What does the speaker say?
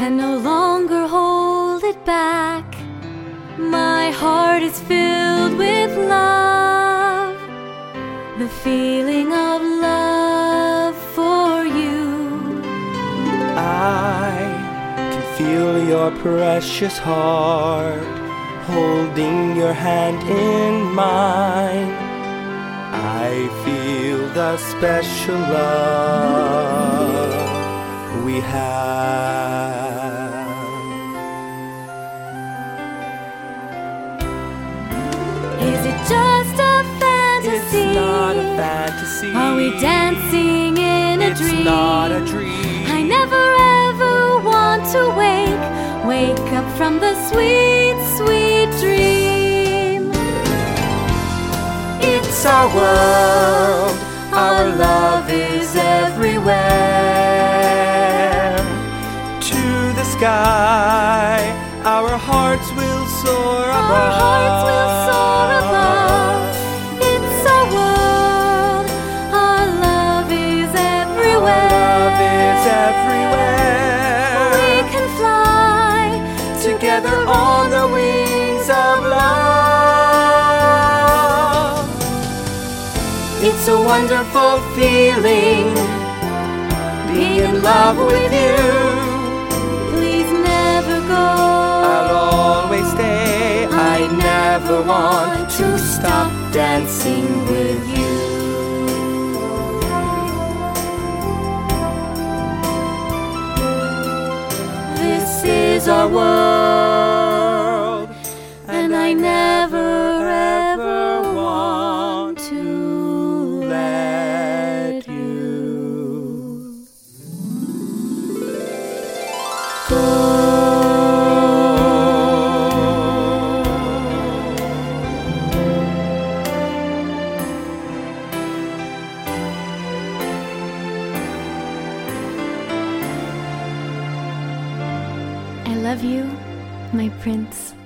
can no longer hold it back. My heart is filled with love, the feeling of love for you. I can feel your precious heart holding your hand in mine. I feel the special love we have. Is it just a fantasy? It's not a fantasy. Are we dancing in a dream? It's not a dream. I never ever want to wake up from the sweet, sweet dream. It's our world, our love is everywhere. To the sky, our hearts will soar above. Our hearts will soar above. It's our world, our love is everywhere. Our love is everywhere. We can fly together on the wings of love. It's a wonderful feeling, being in love with you. Please never go. I'll always stay. I never want to stop dancing with you. This is our world, and I never ever want to let you go. I love you, my prince.